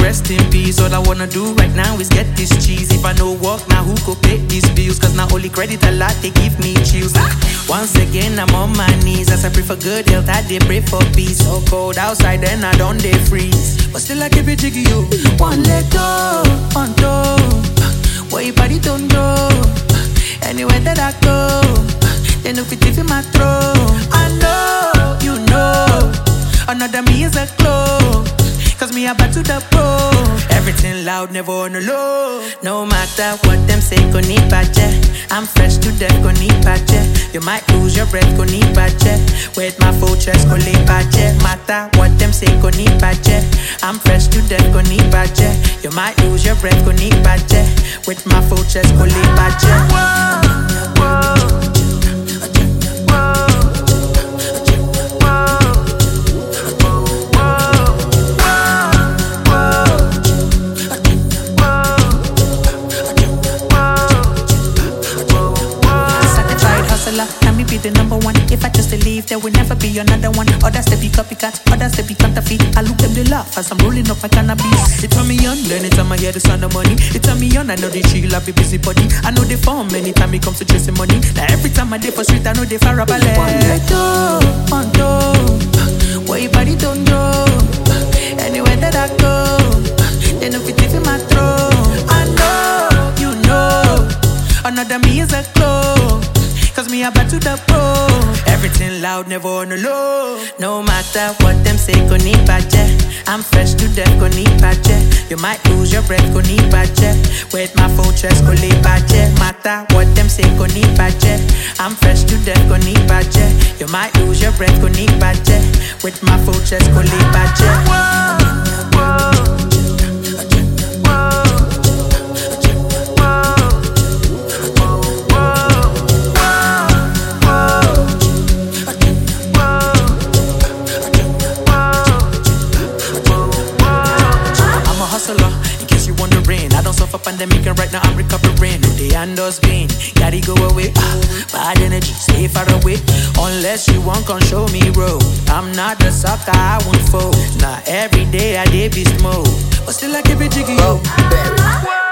rest in peace. All I wanna do right now is get this cheese. If I no work now, who could pay these bills? Cause now only credit a lot, they give me chills. Once again, I'm on my knees. As I pray for good health, I did pray for peace. So cold outside, then I don't they freeze. But still I keep it jiggy, yo. One leg go, one toe. Where your body don't go. Anywhere that I go, they know fit in my throat. I know, you know, another me is a glow. Cause me about to the pro. Everything loud, never on the low. No matter what them say, go need budget. I'm fresh to death, go need budget. You might lose your breath, go need budget. With my full chest, go need budget. Matter what them say, go need budget. I'm fresh to death, go need budget. You might lose your breath, go need budget. With my full chest, go need budget. Whoa, whoa. Can me be the number one? If I just leave, there will never be another one. Others they be copycat, others they be counterfeit. I look them they laugh as I'm rolling up my cannabis. It turn me on, anytime I hear the sound of money. It turn me on, I know they chill, I be busy body. I know they form anytime it comes to chasing money. Now every time I day for street, I know they far up a leg. One toe, where your body don't go. Anywhere that I go, they know fit in my throat. I know, you know, another me is a glow. Cause me about to the pro. Everything loud, never on the low. No matter what them say, go need budget. I'm fresh to death, go need budget. You might lose your breath, go need budget. With my full chest, go need budget. Matter what them say, go need budget. I'm fresh to death, go need budget. You might lose your breath, go need budget. With my full chest, go need budget. Whoa, whoa. In case you wondering, I don't suffer pandemic and right now I'm recovering. The handles been, gotta go away. Bad energy, stay far away. Unless you want, come show me road. I'm not a sucker, I won't fold. Now every day I did beast mode, but still I keep it jiggy. Oh, baby.